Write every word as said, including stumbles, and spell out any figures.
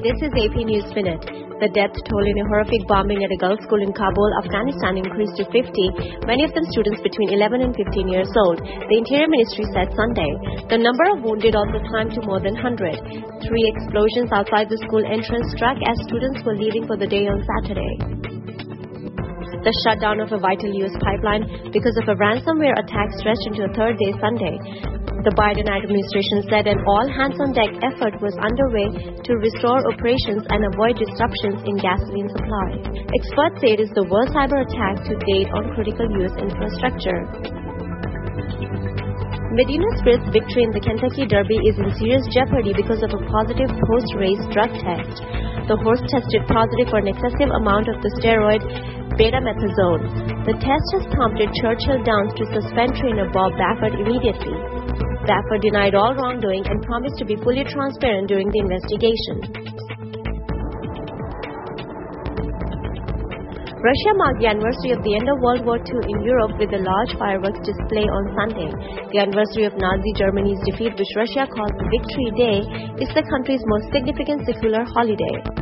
This is A P News Minute. The death toll in a horrific bombing at a girls' school in Kabul, Afghanistan increased to fifty, many of them students between eleven and fifteen years old, the Interior Ministry said Sunday. The number of wounded also climbed to more than one hundred. Three explosions outside the school entrance struck as students were leaving for the day on Saturday. The shutdown of a vital U S pipeline because of a ransomware attack stretched into a third day Sunday. The Biden administration said an all-hands-on-deck effort was underway to restore operations and avoid disruptions in gasoline supply. Experts say it is the worst cyber attack to date on critical U S infrastructure. Medina Spirit's victory in the Kentucky Derby is in serious jeopardy because of a positive post-race drug test. The horse tested positive for an excessive amount of the steroid betamethasone. The test has prompted Churchill Downs to suspend trainer Bob Baffert immediately. Baffert denied all wrongdoing and promised to be fully transparent during the investigation. Russia marked the anniversary of the end of World War Two in Europe with a large fireworks display on Sunday. The anniversary of Nazi Germany's defeat, which Russia calls the Victory Day, is the country's most significant secular holiday.